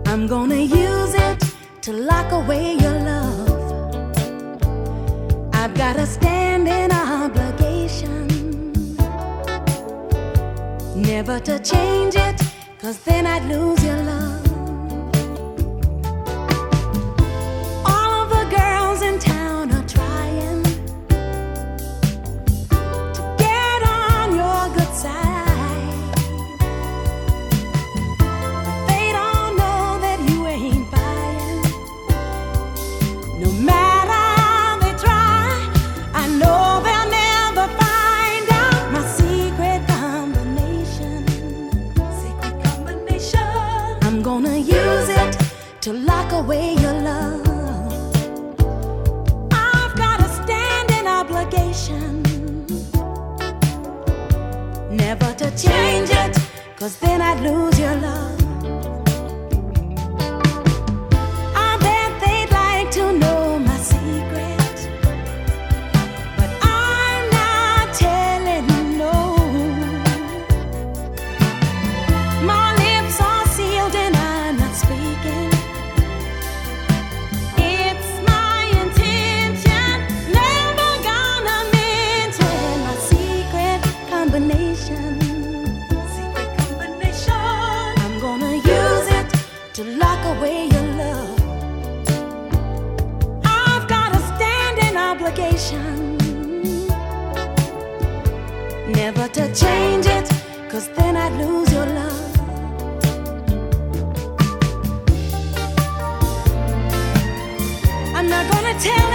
I'm gonna use it to lock away your love. I've got a standing obligation, never to change it, 'cause then I'd lose your love. All of the girls in town are trying to get on your good side, but they don't know that you ain't buying. No matter how they try, I know they'll never find out my secret combination. Secret combination. I'm gonna use it to lock away your love. I've got a standing obligation, never to change it, 'cause then I'd lose your love. I bet they'd like to know my secret, but I'm not telling no. My lips are sealed and I'm not speaking. It's my intention, never gonna mention my secret combination. Secret combination. I'm gonna use it to lock away your love. I've got a standing obligation, never to change it, 'cause then I'd lose your love. I'm not gonna tell